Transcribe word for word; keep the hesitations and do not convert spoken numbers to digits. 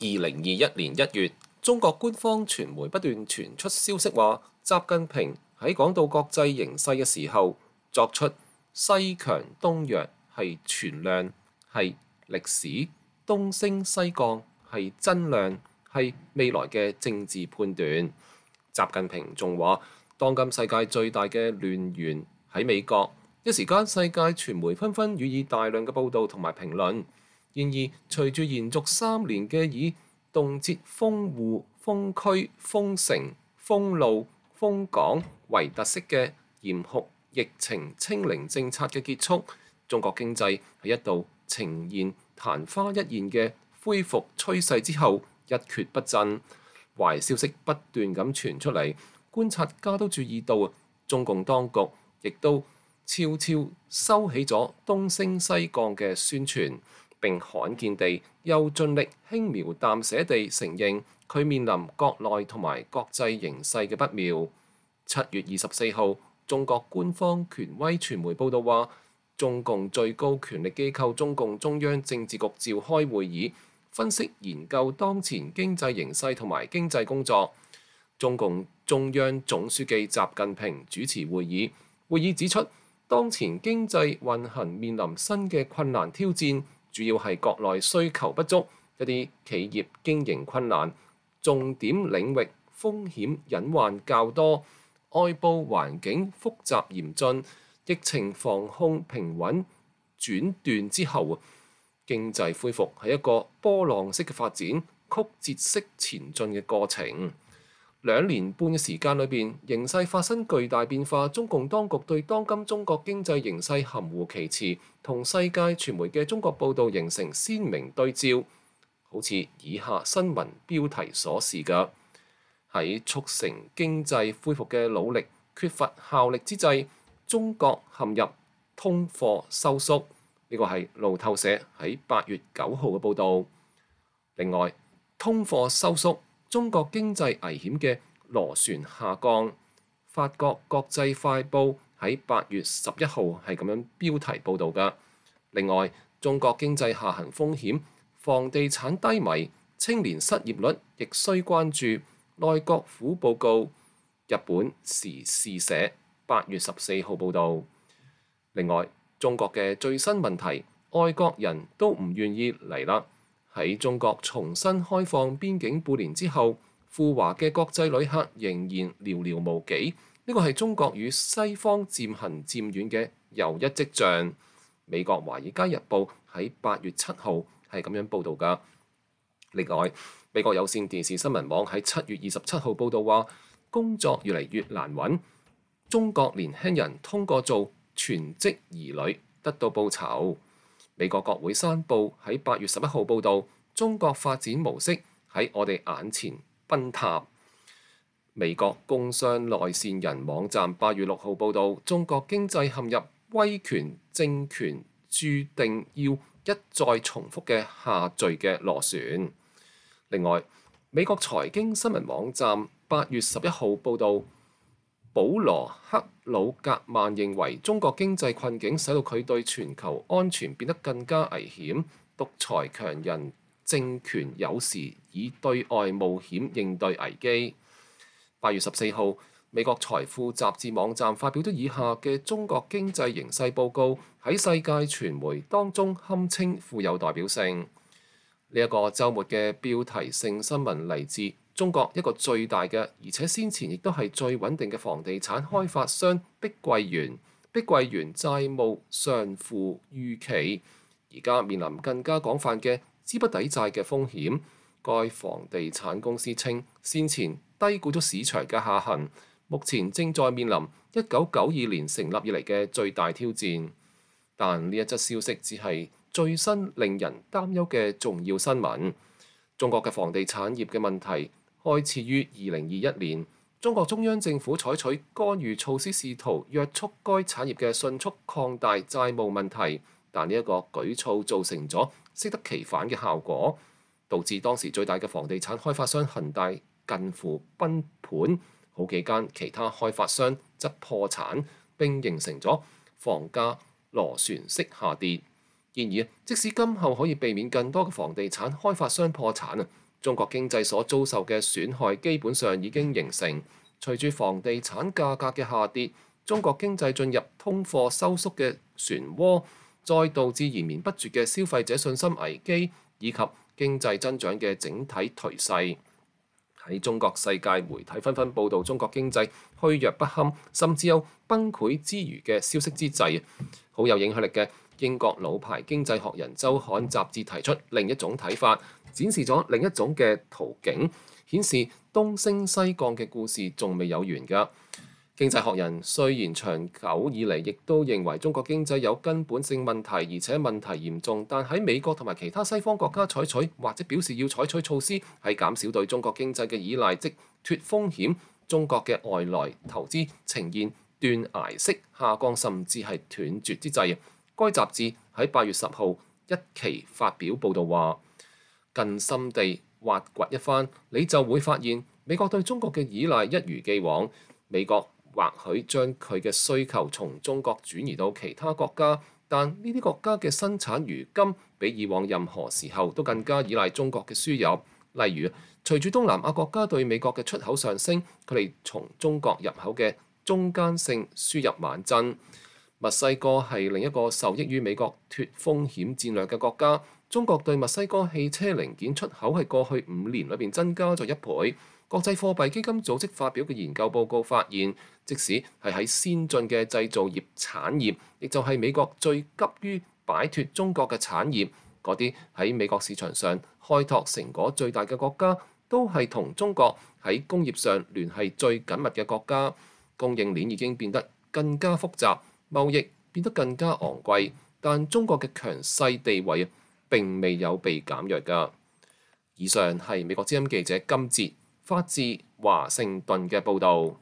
二零二一年一月，中國官方傳媒不斷傳出消息話，習近平喺講到國際形勢嘅時候，作出西強東弱係存量，係歷史，東升西降係真量，係未來嘅政治判斷。習近平仲話，當今世界最大嘅亂源喺美國，一時間世界傳媒紛紛予以大量嘅報導同埋評論。然而，隨住延續三年嘅以動輒封戶、封區、封城、封路、封港為特色嘅嚴酷疫情清零政策嘅結束，中國經濟喺一度呈現曇花一現嘅恢復趨勢之後，一蹶不振。壞消息不斷咁傳出嚟，觀察家都注意到，中共當局亦都悄悄收起咗東升西降嘅宣傳。並罕見地又盡力輕描淡寫地承認佢面臨國內同埋國際形勢嘅不妙。七月二十四號，中國官方權威傳媒報道話，中共最高權力機構中共中央政治局召開會議，分析研究當前經濟形勢同埋經濟工作。中共中央總書記習近平主持會議，會議指出，當前經濟運行面臨新嘅困難挑戰。主要係國內需求不足，一啲企業經營困難，重點領域風險隱患較多，外部環境複雜嚴峻，疫情防控平穩轉段之後，經濟恢復係一個波浪式嘅發展，曲折式前進嘅過程。兩年半嘅時間裏邊，形勢發生巨大變化。中共當局對當今中國經濟形勢含糊其辭，同世界傳媒嘅中國報導形成鮮明對照。好似以下新聞標題所示嘅，喺促成經濟恢復嘅努力缺乏效力之際，中國陷入通貨收縮。呢個係路透社喺八月九號嘅報導。另外，通貨收縮，中國經濟危險嘅螺旋下降。法國國際快報喺八月十一號係咁樣標題報導㗎。另外，中國經濟下行風險，房地產低迷，青年失業率亦需關注。內閣府報告。日本時事社八月十四號報導。另外，中國嘅最新問題，外國人都唔願意嚟啦。喺中國重新開放邊境半年之後，赴華嘅國際旅客仍然寥寥無幾。呢個係中國與西方漸行漸遠嘅又一跡象。美國《華爾街日報》喺八月七號係咁樣報導㗎。另外，美國有線電視新聞網喺七月二十七號報導話，工作越嚟越難揾，中國年輕人通過做全職兒女得到報酬。美國國會山報喺八月十一號報導，中國發展模式喺我哋眼前崩塌。美國工商內線人網站八月六號報導，中國經濟陷入威權政權注定要一再重複嘅下墜嘅螺旋。另外，美國財經新聞網站八月十一號報導，保羅克魯格曼認為中國經濟困境使到佢對全球安全變得更加危險。獨裁強人政權有時以對外冒險應對危機。八月十四號，美國財富雜誌網站發表咗以下嘅中國經濟形勢報告，喺世界傳媒當中堪稱富有代表性。呢、這、一個週末嘅標題性新聞嚟自中國一個最大嘅，而且先前亦都係最穩定嘅房地產開發商碧桂園。碧桂園債務上負預期，而家面臨更加廣泛嘅資不抵債嘅風險。該房地產公司稱，先前低估咗市場嘅下行，目前正在面臨一九九二年成立以嚟嘅最大挑戰。但呢一則消息只係最新令人擔憂嘅重要新聞。中國嘅房地產業嘅問題開始於二零二一年，中國中央政府採取干預措施，試圖約束該產業嘅迅速擴大債務問題，但呢一個舉措造成咗適得其反嘅效果，導致當時最大嘅房地產開發商恒大近乎崩盤，好幾間其他開發商則破產，並形成咗房價螺旋式下跌。然而，即使今後可以避免更多嘅房地產開發商破產啊， 中國經濟所遭受嘅損害基本上已經形成。隨住房地產價格嘅下跌，中國經濟進入通貨收縮嘅漩渦，再導致延綿不絕嘅消費者信心危機以及經濟增長嘅整體頹勢。喺中國，世界媒體紛紛報導中國經濟虛弱不堪，甚至有崩潰之餘嘅消息之際，好有影響力嘅英國老牌經濟學人週刊雜誌提出另一種睇法，展示咗另一種嘅圖景，顯示東升西降嘅故事仲未有完㗎。經濟學人雖然長久以嚟亦都認為中國經濟有根本性問題，而且問題嚴重，但喺美國同埋其他西方國家採取或者表示要採取措施，係減少對中國經濟嘅依賴，即脱風險。中國嘅外來投資呈現斷崖式下降，甚至係斷絕之際。該雜誌喺八月十號一期發表報導話，更深地挖掘一番，你就會發現美國對中國嘅依賴一如既往。美國或許將佢嘅需求從中國轉移到其他國家，但呢啲國家嘅生產如今比以往任何時候都更加依賴中國嘅輸入。例如，隨住東南亞國家對美國嘅出口上升，佢哋從中國入口嘅中間性輸入猛增。墨西哥係另一個受益於美國脱風險戰略嘅國家。中國對墨西哥汽車零件出口係過去五年裏邊增加咗一倍。國際貨幣基金組織發表嘅研究報告發現，即使係喺先進嘅製造業產業，亦就係美國最急於擺脱中國嘅產業，嗰啲喺美國市場上開拓成果最大嘅國家，都係同中國喺工業上聯繫最緊密嘅國家。供應鏈已經變得更加複雜，貿易變得更加昂貴，但中國嘅強勢地位並未有被減弱㗎。以上係美國之音記者金哲發自華盛頓嘅報導。